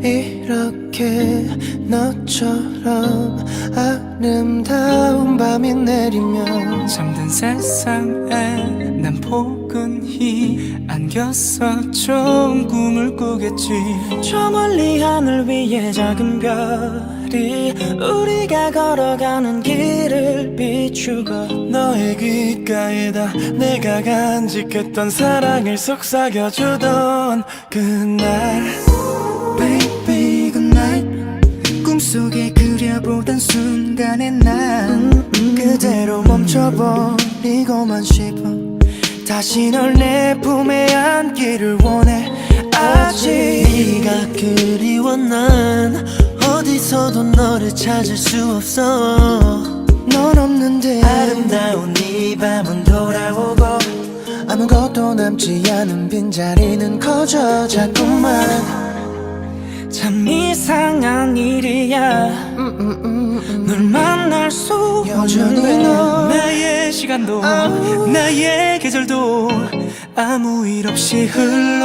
이렇게 너처럼 아름다운 밤이 내리면 잠든 세상에 난 포근히 안겼어. 좋은 꿈을 꾸겠지. 저 멀리 하늘 위에 작은 별이 우리가 걸어가는 길을 비추고 너의 귓가에다 내가 간직했던 사랑을 속삭여주던 그날 Baby good night 꿈속에 그려보던 순간에 난 그대로 멈춰버리고만 싶어. 다시 널 내 품에 안기를 원해. 아직 네가 그리워. 난 어디서도 너를 찾을 수 없어. 넌 없는데 아름다운 이 밤은 돌아오고 아무것도 남지 않은 빈자리는 커져 자꾸만. 참 이상한 일이야. 널 만날 수 여전히 없는데 너 나의 시간도 나의 계절도 아무 일 없이 흘러.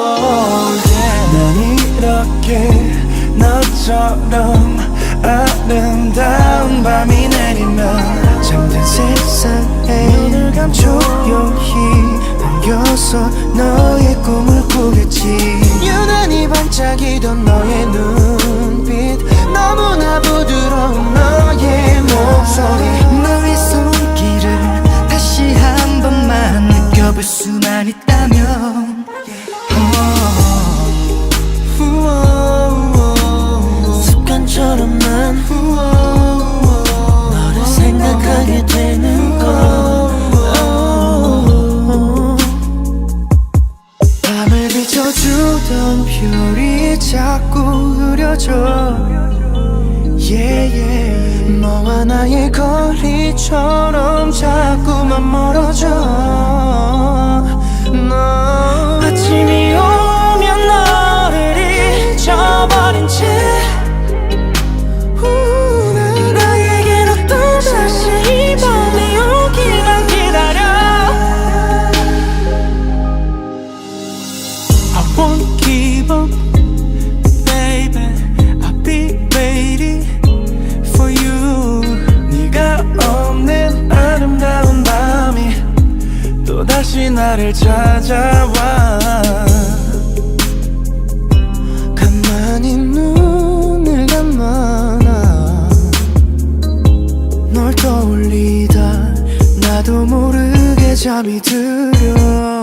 난 이렇게 너처럼 아름다운 밤이 내리면 잠든 세상에 눈을 감고 조용히 안겨서 너의 꿈을 꾸겠지. 유난히 반짝이던 너의 눈빛 너무나 부드러운 너의 목소리 너의 손길을 다시 한 번만 느껴볼 수만 있다면 습관처럼 난 너를 생각하게 되는 걸. 밤을 비춰주던 별이 자꾸 흐려져. 너와 나의 거리처럼 자꾸만 멀어져. 너 아침이 오면 너를 잊어버린 채 나에게로 또다시 이 밤이 오기만 기다려. I won't give up, baby. I'll be waiting for you. 네가 없는 아름다운 밤이 또다시 나를 찾아와. 가만히 눈을 감아나 널 떠올리다 나도 모르게 잠이 들어.